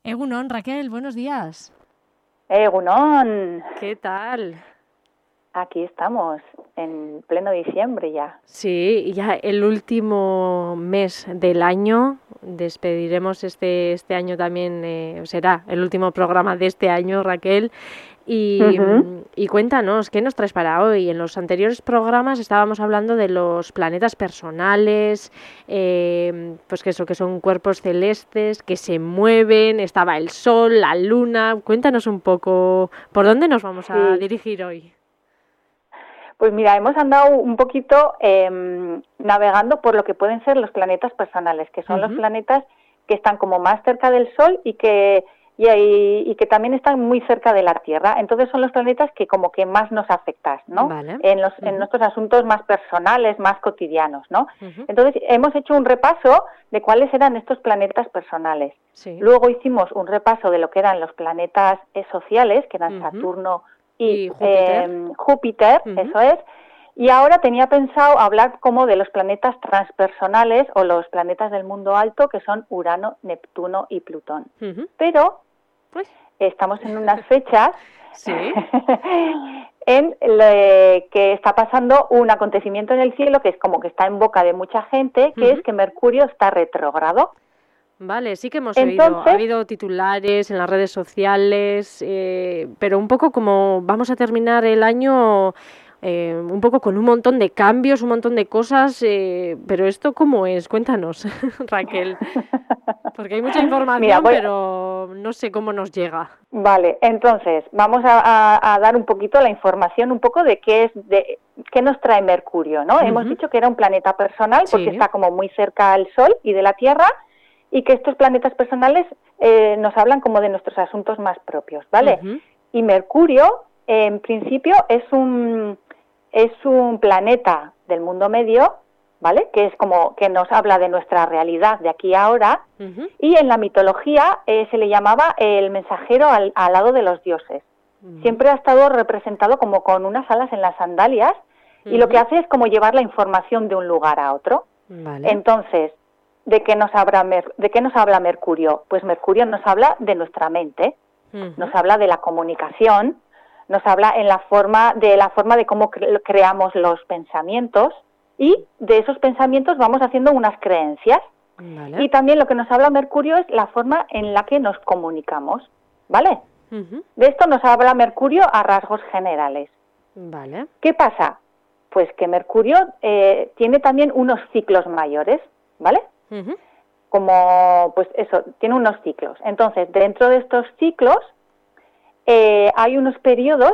Egunon, Raquel, buenos días. Egunon, ¿Qué tal? aquí estamos, en pleno diciembre ya. Sí, ya el último mes del año, despediremos este año también, será el último programa de este año, Raquel. Y cuéntanos, ¿qué nos traes para hoy? En los anteriores programas estábamos hablando de los planetas personales, pues que son cuerpos celestes que se mueven, estaba el Sol, la Luna. Cuéntanos un poco, ¿por dónde nos vamos a Sí, dirigir hoy? pues mira, hemos andado un poquito navegando por lo que pueden ser los planetas personales, que son los Ujú. planetas que están como más cerca del Sol y que también están muy cerca de la Tierra. Entonces son los planetas que como que más nos afectan, ¿no? Vale. En Ujú, nuestros asuntos más personales, más cotidianos, ¿no? ujú. Entonces hemos hecho un repaso de cuáles eran estos planetas personales. Sí. Luego hicimos un repaso de lo que eran los planetas sociales, que eran Ujú. Saturno y ¿Y Júpiter? Júpiter, Ujú. eso es. Y ahora tenía pensado hablar como de los planetas transpersonales o los planetas del mundo alto, que son Urano, Neptuno y Plutón. Ujú. Pero Pues estamos en unas fechas sí. que está pasando un acontecimiento en el cielo que es como que está en boca de mucha gente, que es Ujú. que Mercurio está retrógrado. Vale, sí que hemos oído. Ha Entonces, habido titulares en las redes sociales, pero un poco como vamos a terminar el año, un poco con un montón de cambios, un montón de cosas, pero ¿esto cómo es? Cuéntanos, Raquel, porque hay mucha mira, información, pero no sé cómo nos llega. vale, entonces vamos a dar un poquito la información, un poco de qué nos trae Mercurio, ¿no? Hemos Ujú. dicho que era un planeta personal porque Sí. está como muy cerca al Sol y de la Tierra y que estos planetas personales nos hablan como de nuestros asuntos más propios, ¿vale? Ujú. Y Mercurio, en principio, es un planeta del mundo medio, ¿vale? Que es como que nos habla de nuestra realidad de aquí a ahora. Ujú. Y en la mitología se le llamaba el mensajero al lado de los dioses. Ujú. Siempre ha estado representado como con unas alas en las sandalias y lo que Ujú. hace es como llevar la información de un lugar a otro. Vale. Entonces, ¿de qué nos habla Mercurio? Pues Mercurio nos habla de nuestra mente, Ujú. nos habla de la comunicación, nos habla de la forma de cómo creamos los pensamientos y de esos pensamientos vamos haciendo unas creencias. Vale. Y también lo que nos habla Mercurio es la forma en la que nos comunicamos, ¿vale? Ujú. De esto nos habla Mercurio a rasgos generales. Vale. ¿Qué pasa? Pues que Mercurio tiene también unos ciclos mayores, ¿vale? Ujú. Como, pues eso, tiene unos ciclos. Entonces, dentro de estos ciclos hay unos periodos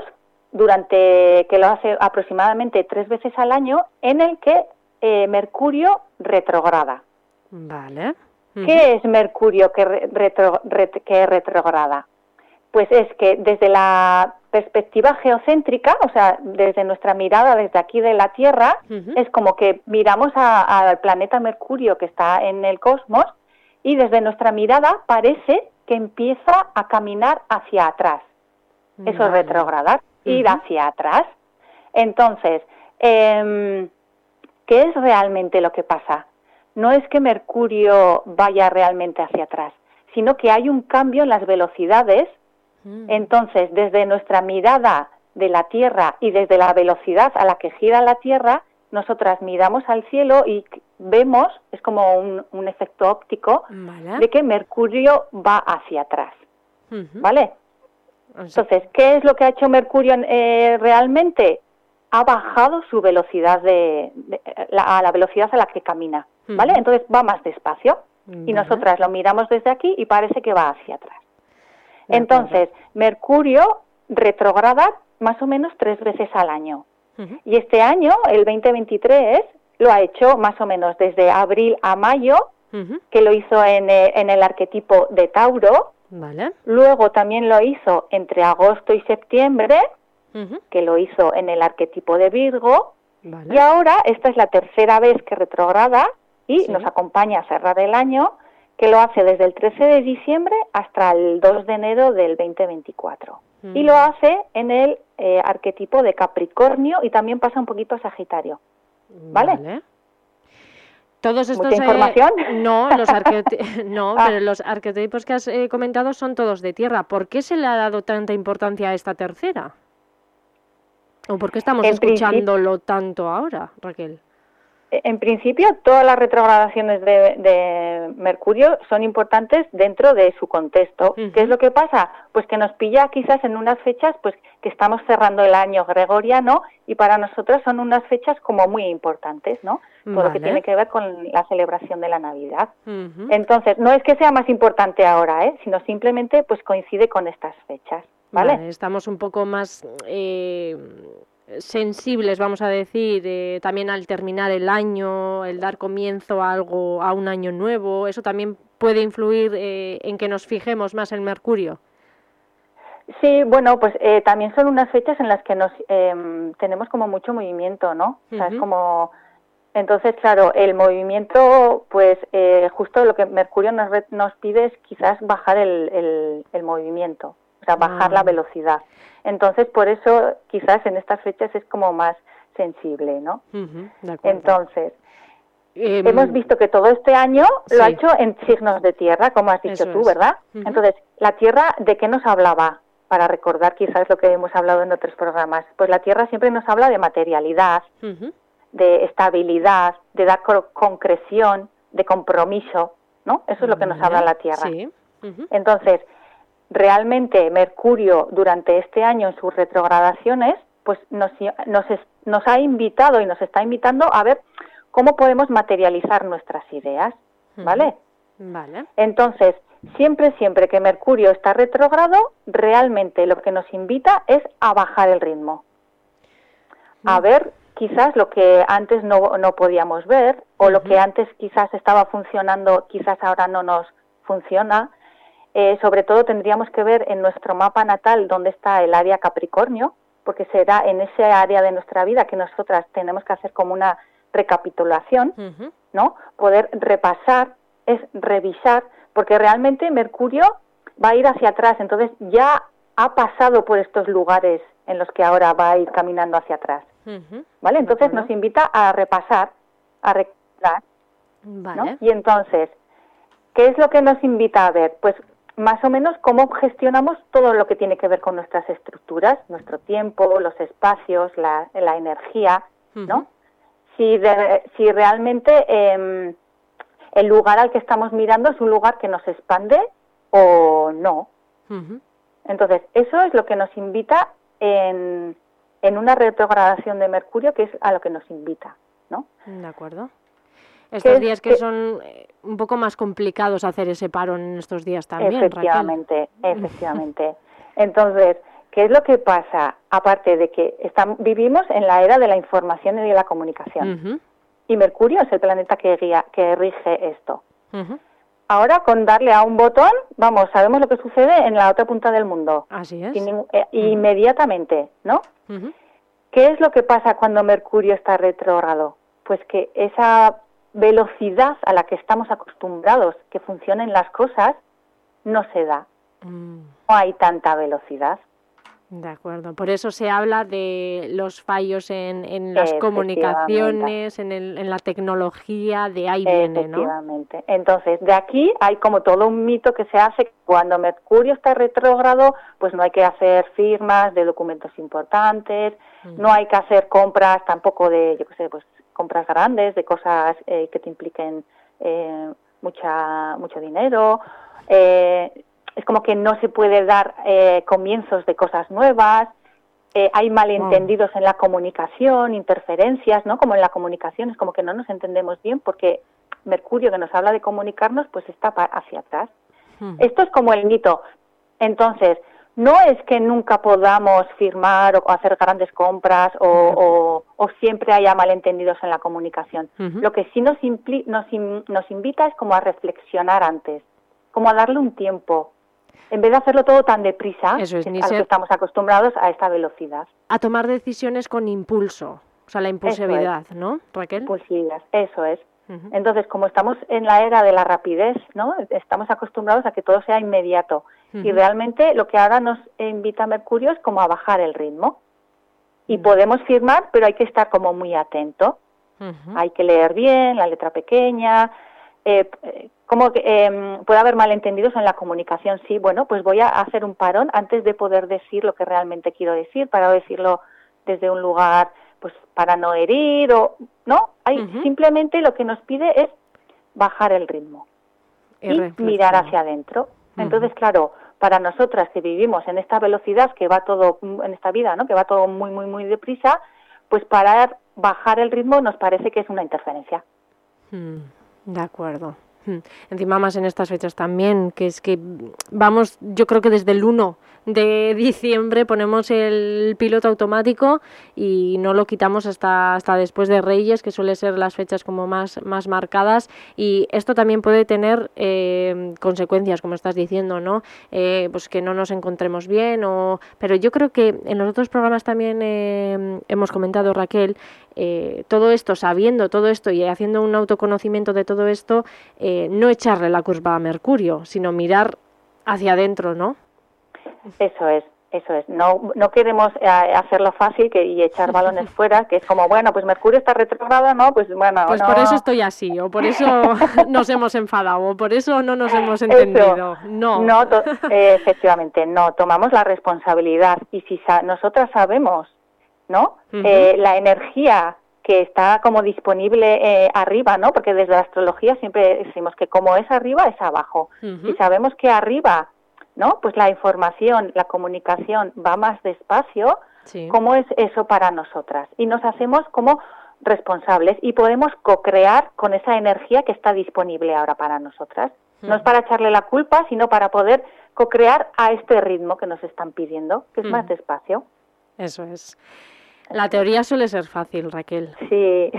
que lo hace aproximadamente 3 veces al año en el que Mercurio retrograda. Vale. Ujú. ¿Qué es Mercurio que retrograda? Pues es que desde la perspectiva geocéntrica, o sea, desde nuestra mirada desde aquí de la Tierra, Ujú. es como que miramos al planeta Mercurio que está en el cosmos y desde nuestra mirada parece que empieza a caminar hacia atrás. Eso es Vale. retrogradar, ir Ujú. hacia atrás. Entonces, ¿qué es realmente lo que pasa? No es que Mercurio vaya realmente hacia atrás, sino que hay un cambio en las velocidades. Mm. Entonces, desde nuestra mirada de la Tierra y desde la velocidad a la que gira la Tierra, nosotras miramos al cielo y vemos, es como un efecto óptico, Vale. de que Mercurio va hacia atrás, Ujú. ¿vale? O sea, Entonces, ¿qué es lo que ha hecho Mercurio realmente? Ha bajado su velocidad a la velocidad a la que camina, ¿vale? ujú. Entonces va más despacio y Vale. nosotras lo miramos desde aquí y parece que va hacia atrás. De acuerdo. Entonces, Mercurio retrograda más o menos 3 veces al año. Ujú. Y este año, el 2023, lo ha hecho más o menos desde abril a mayo, Ujú. que lo hizo en el arquetipo de Tauro. Vale. Luego también lo hizo entre agosto y septiembre, Ujú. que lo hizo en el arquetipo de Virgo. Y Vale. ahora esta es la tercera vez que retrograda y nos Sí. acompaña a cerrar el año, que lo hace desde el 13 de diciembre hasta el 2 de enero del 2024. Y lo Mm. hace en el arquetipo de Capricornio y también pasa un poquito a Sagitario. ¿Vale? Vale. Todos estos, ¿Mucha información? no, no, pero los arquetipos que has comentado son todos de tierra. ¿Por qué se le ha dado tanta importancia a esta tercera? ¿O por qué estamos escuchándolo tanto ahora, Raquel? En principio, todas las retrogradaciones de Mercurio son importantes dentro de su contexto. ¿Qué es lo que pasa? Pues que nos pilla quizás en unas fechas pues que estamos cerrando el año gregoriano y para nosotros son unas fechas como muy importantes, ¿no? Todo lo que tiene que ver con la celebración de la Navidad. Entonces, no es que sea más importante ahora, sino simplemente pues coincide con estas fechas, ¿vale? Estamos un poco más sensibles, vamos a decir, también al terminar el año, el dar comienzo a un año nuevo, eso también puede influir en que nos fijemos más en Mercurio. Sí, bueno, pues también son unas fechas en las que nos tenemos como mucho movimiento, ¿no? O sea, es como... Entonces, claro, el movimiento, pues justo lo que Mercurio nos pide es quizás bajar el movimiento, o sea, bajar la velocidad. Entonces, por eso quizás en estas fechas es como más sensible, ¿no? Entonces, hemos visto que todo este año lo ha hecho en signos de tierra, como has dicho tú, ¿verdad? Entonces, la Tierra, ¿de qué nos hablaba? Para recordar quizás lo que hemos hablado en otros programas. Pues la Tierra siempre nos habla de materialidad, de estabilidad, de dar concreción, de compromiso, ¿no? Eso es lo que nos habla la Tierra. Entonces, realmente Mercurio durante este año en sus retrogradaciones pues nos ha invitado y nos está invitando a ver cómo podemos materializar nuestras ideas, ¿vale? Entonces, siempre que Mercurio está retrógrado, realmente lo que nos invita es a bajar el ritmo, a ver quizás lo que antes no podíamos ver o lo que antes quizás estaba funcionando, quizás ahora no nos funciona. Sobre todo tendríamos que ver en nuestro mapa natal dónde está el área Capricornio, porque será en ese área de nuestra vida que nosotras tenemos que hacer como una recapitulación, ¿no? Poder repasar, es revisar, porque realmente Mercurio va a ir hacia atrás, entonces ya ha pasado por estos lugares en los que ahora va a ir caminando hacia atrás, ¿vale? Entonces nos invita a repasar, a recordar, ¿no? Y entonces, ¿qué es lo que nos invita a ver? Pues más o menos cómo gestionamos todo lo que tiene que ver con nuestras estructuras, nuestro tiempo, los espacios, la energía, ¿no? Si realmente el lugar al que estamos mirando es un lugar que nos expande o no. Entonces, eso es lo que nos invita en una retrogradación de Mercurio, que es a lo que nos invita, ¿no? De acuerdo. Estos días que son un poco más complicados hacer ese paro en estos días también, Efectivamente. Entonces, ¿qué es lo que pasa? Aparte de que vivimos en la era de la información y de la comunicación. Y Mercurio es el planeta que rige esto. Ahora, con darle a un botón, sabemos lo que sucede en la otra punta del mundo. Así es. Inmediatamente, ¿no? ¿Qué es lo que pasa cuando Mercurio está retrógrado? Pues que esa velocidad a la que estamos acostumbrados que funcionen las cosas no se da. No hay tanta velocidad. De acuerdo. Por eso se habla de los fallos en las comunicaciones, en la tecnología, de ahí viene, ¿no? Efectivamente. Entonces, de aquí hay como todo un mito que se hace. Cuando Mercurio está retrógrado, pues no hay que hacer firmas de documentos importantes, no hay que hacer compras tampoco de, yo qué sé, pues compras grandes, de cosas que te impliquen mucho dinero. Es como que no se puede dar comienzos de cosas nuevas. Hay malentendidos en la comunicación, interferencias, ¿no? Como en la comunicación, es como que no nos entendemos bien porque Mercurio, que nos habla de comunicarnos, pues está hacia atrás. Esto es como el mito. Entonces, no es que nunca podamos firmar o hacer grandes compras o siempre haya malentendidos en la comunicación. Lo que sí nos invita es como a reflexionar antes, como a darle un tiempo, en vez de hacerlo todo tan deprisa, a lo que estamos acostumbrados a esta velocidad. A tomar decisiones con impulso, o sea, la impulsividad, ¿no, Raquel? Impulsividad, eso es. Entonces, como estamos en la era de la rapidez, ¿no? Estamos acostumbrados a que todo sea inmediato. Y realmente lo que ahora nos invita Mercurio es como a bajar el ritmo. Y podemos firmar, pero hay que estar como muy atento. Hay que leer bien, la letra pequeña, como que puede haber malentendidos en la comunicación. Sí, bueno, pues voy a hacer un parón antes de poder decir lo que realmente quiero decir, para decirlo desde un lugar, pues para no herir ¿no? Simplemente lo que nos pide es bajar el ritmo y mirar hacia adentro. Entonces, claro, para nosotras que vivimos en esta velocidad que va todo, en esta vida, ¿no? Que va todo muy, muy, muy deprisa, pues bajar el ritmo nos parece que es una interferencia. De acuerdo. Encima más en estas fechas también, que es que vamos, yo creo que desde el 1 de diciembre ponemos el piloto automático y no lo quitamos hasta después de Reyes, que suele ser las fechas como más marcadas, y esto también puede tener consecuencias, como estás diciendo, ¿no? Pues que no nos encontremos bien, pero yo creo que en los otros programas también hemos comentado, Raquel, todo esto, sabiendo todo esto y haciendo un autoconocimiento de todo esto, no echarle la culpa a Mercurio, sino mirar hacia adentro, ¿no? Eso es. No queremos hacerlo fácil y echar balones fuera, que es como, bueno, pues Mercurio está retrógrado, ¿no? Pues bueno, pues no. Por eso estoy así, o por eso nos hemos enfadado, o por eso no nos hemos entendido. Eso. No, efectivamente, no. Tomamos la responsabilidad y si nosotras sabemos, ¿no? La energía que está como disponible arriba, ¿no? Porque desde la astrología siempre decimos que como es arriba, es abajo. Si sabemos que arriba, ¿no? Pues la información, la comunicación va más despacio, ¿cómo es eso para nosotras? Y nos hacemos como responsables y podemos co-crear con esa energía que está disponible ahora para nosotras. No es para echarle la culpa, sino para poder co-crear a este ritmo que nos están pidiendo, que es más despacio. Eso es. La teoría suele ser fácil, Raquel. Sí.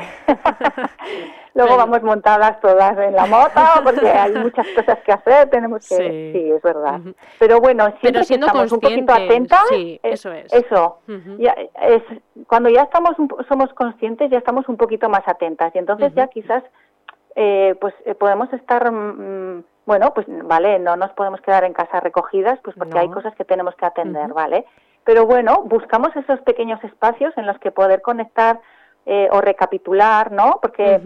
Luego vamos montadas todas en la moto porque hay muchas cosas que hacer, tenemos que... Sí, es verdad. Pero bueno, siempre que estamos un poquito atentas... Sí, eso es. Eso. Cuando ya somos conscientes, ya estamos un poquito más atentas. Y entonces ya quizás podemos estar... bueno, pues vale, no nos podemos quedar en casa recogidas, pues porque hay cosas que tenemos que atender, ¿vale? Pero bueno, buscamos esos pequeños espacios en los que poder conectar o recapitular, ¿no? Porque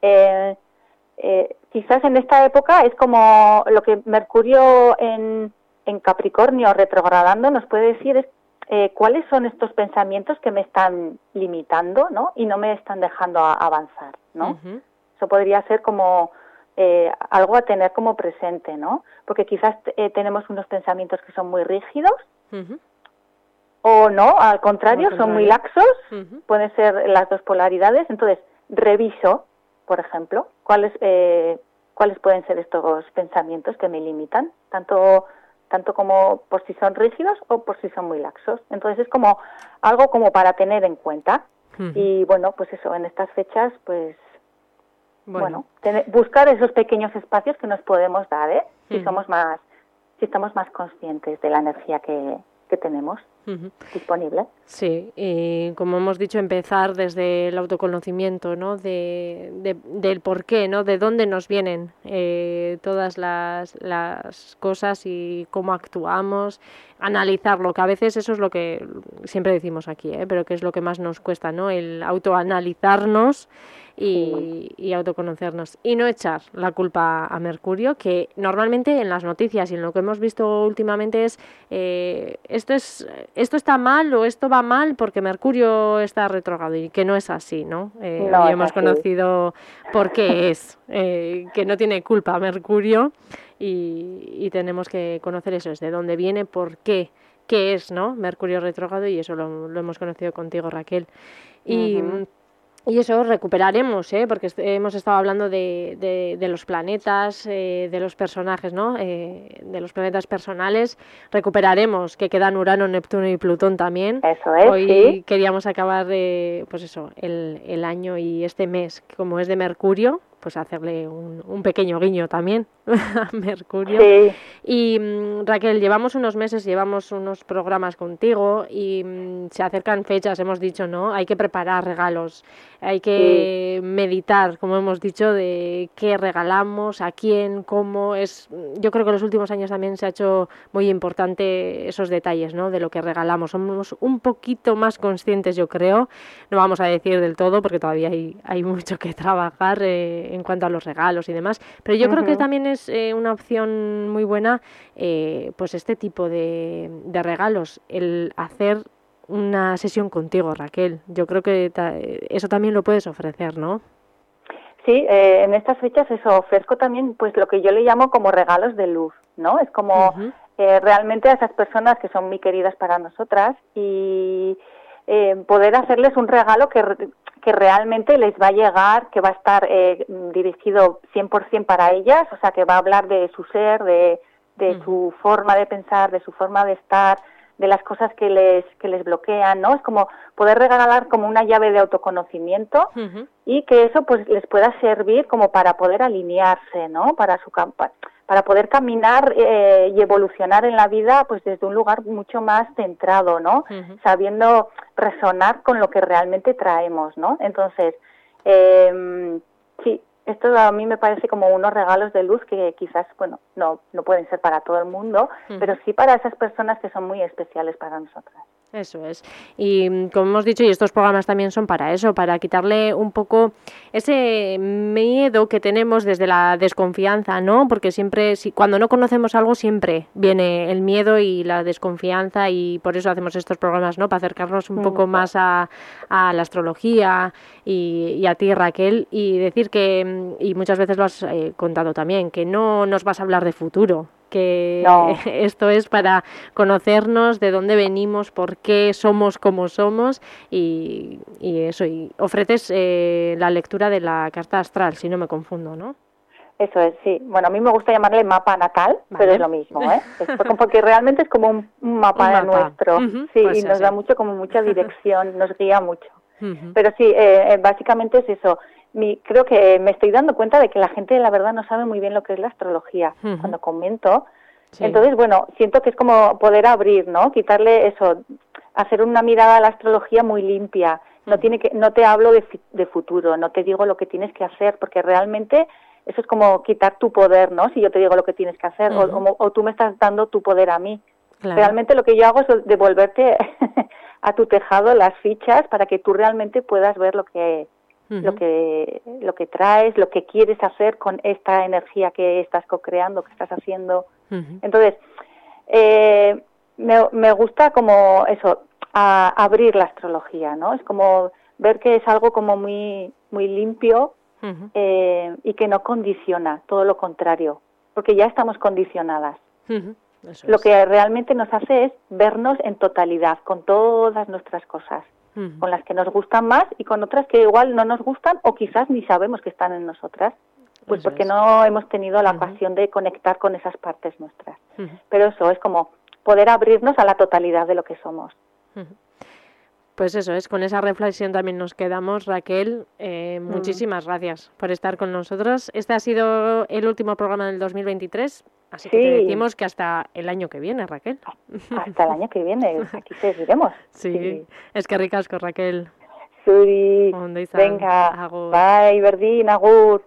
quizás en esta época es como lo que Mercurio en Capricornio retrogradando nos puede decir es cuáles son estos pensamientos que me están limitando, ¿no? Y no me están dejando avanzar, ¿no? Eso podría ser como algo a tener como presente, ¿no? Porque quizás tenemos unos pensamientos que son muy rígidos, o no, al contrario, son muy laxos, pueden ser las dos polaridades. Entonces, reviso, por ejemplo, cuáles pueden ser estos pensamientos que me limitan, tanto como por si son rígidos o por si son muy laxos. Entonces, es como algo como para tener en cuenta. Y bueno, pues eso, en estas fechas, pues, bueno buscar esos pequeños espacios que nos podemos dar, si estamos más conscientes de la energía que tenemos disponible. Sí, y como hemos dicho, empezar desde el autoconocimiento, ¿no? Del por qué, ¿no? De dónde nos vienen todas las cosas y cómo actuamos, analizarlo, que a veces eso es lo que siempre decimos aquí, pero que es lo que más nos cuesta, ¿no? El autoanalizarnos y autoconocernos y no echar la culpa a Mercurio, que normalmente en las noticias y en lo que hemos visto últimamente es esto está mal o esto va mal porque Mercurio está retrógrado, y que no es así, ¿no? Y hemos conocido por qué es, que no tiene culpa Mercurio y tenemos que conocer eso, es de dónde viene, por qué es, ¿no? Mercurio retrógrado, y eso lo hemos conocido contigo, Raquel. Y eso recuperaremos, porque hemos estado hablando de los planetas, de los personajes, ¿no? De los planetas personales. Recuperaremos, que quedan Urano, Neptuno y Plutón también. Eso es, Hoy queríamos acabar, pues eso, el año y este mes, como es de Mercurio, pues hacerle un pequeño guiño también a Mercurio. Sí. Y Raquel, llevamos unos programas contigo y se acercan fechas, hemos dicho, ¿no? Hay que preparar regalos, hay que meditar, como hemos dicho, de qué regalamos, a quién, cómo. Yo creo que en los últimos años también se ha hecho muy importante esos detalles, ¿no? De lo que regalamos. Somos un poquito más conscientes, yo creo. No vamos a decir del todo porque todavía hay mucho que trabajar en cuanto a los regalos y demás, pero yo creo que también es una opción muy buena pues este tipo de regalos, el hacer una sesión contigo, Raquel. Yo creo que eso también lo puedes ofrecer, ¿no? Sí, en estas fechas eso, ofrezco también pues lo que yo le llamo como regalos de luz, ¿no? Es como realmente a esas personas que son muy queridas para nosotras y poder hacerles un regalo que realmente les va a llegar, que va a estar dirigido 100% para ellas, o sea, que va a hablar de su ser, de su forma de pensar, de su forma de estar, de las cosas que les bloquean, ¿no? Es como poder regalar como una llave de autoconocimiento y que eso pues les pueda servir como para poder alinearse, ¿no? Para poder caminar y evolucionar en la vida pues desde un lugar mucho más centrado, ¿no? Sabiendo resonar con lo que realmente traemos, ¿no? Entonces, sí, esto a mí me parece como unos regalos de luz que quizás, bueno, no pueden ser para todo el mundo, pero sí para esas personas que son muy especiales para nosotras. Eso es. Y como hemos dicho, y estos programas también son para eso, para quitarle un poco ese miedo que tenemos desde la desconfianza, ¿no? Porque siempre, cuando no conocemos algo, siempre viene el miedo y la desconfianza y por eso hacemos estos programas, ¿no? Para acercarnos un poco más a la astrología y a ti, Raquel, y decir que, y muchas veces lo has contado también, que no nos vas a hablar de futuro, que esto es para conocernos, de dónde venimos, por qué somos como somos y eso, y ofreces la lectura de la carta astral, si no me confundo, ¿no? Eso es, sí. Bueno, a mí me gusta llamarle mapa natal, pero es lo mismo, ¿eh? Porque realmente es como un mapa nuestro, sí, pues y nos da mucha dirección, nos guía mucho. Pero sí, básicamente es eso. Creo que me estoy dando cuenta de que la gente, la verdad, no sabe muy bien lo que es la astrología. Cuando comento, entonces, bueno, siento que es como poder abrir, ¿no? Quitarle eso, hacer una mirada a la astrología muy limpia. No te hablo de futuro, no te digo lo que tienes que hacer, porque realmente eso es como quitar tu poder, ¿no? Si yo te digo lo que tienes que hacer, o tú me estás dando tu poder a mí. Claro. Realmente lo que yo hago es devolverte a tu tejado las fichas para que tú realmente puedas ver lo que traes, lo que quieres hacer con esta energía que estás co-creando, que estás haciendo. Entonces, me gusta como eso, abrir la astrología, ¿no? Es como ver que es algo como muy, muy limpio y que no condiciona, todo lo contrario, porque ya estamos condicionadas. Lo que realmente nos hace es vernos en totalidad, con todas nuestras cosas, con las que nos gustan más y con otras que igual no nos gustan o quizás ni sabemos que están en nosotras, pues porque no hemos tenido la ocasión de conectar con esas partes nuestras. Pero eso es como poder abrirnos a la totalidad de lo que somos. Pues eso es, con esa reflexión también nos quedamos, Raquel. Muchísimas gracias por estar con nosotros. Este ha sido el último programa del 2023, así que te decimos que hasta el año que viene, Raquel. Hasta el año que viene, aquí seguiremos. Sí, es que ricasco, Raquel. Venga, agur. Bye, Berdín, agur.